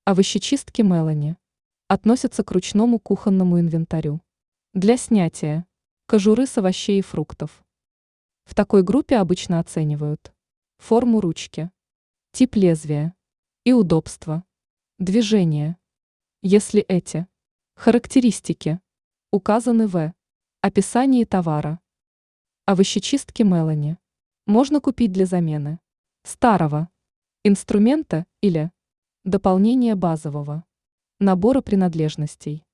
Овощечистки Мелани относятся к ручному кухонному инвентарю. Для снятия кожуры с овощей и фруктов. В такой группе обычно оценивают форму ручки, тип лезвия и удобство движения. Если эти характеристики указаны в описании товара, овощечистки Мелани можно купить для замены старого инструмента или дополнения базового набора принадлежностей.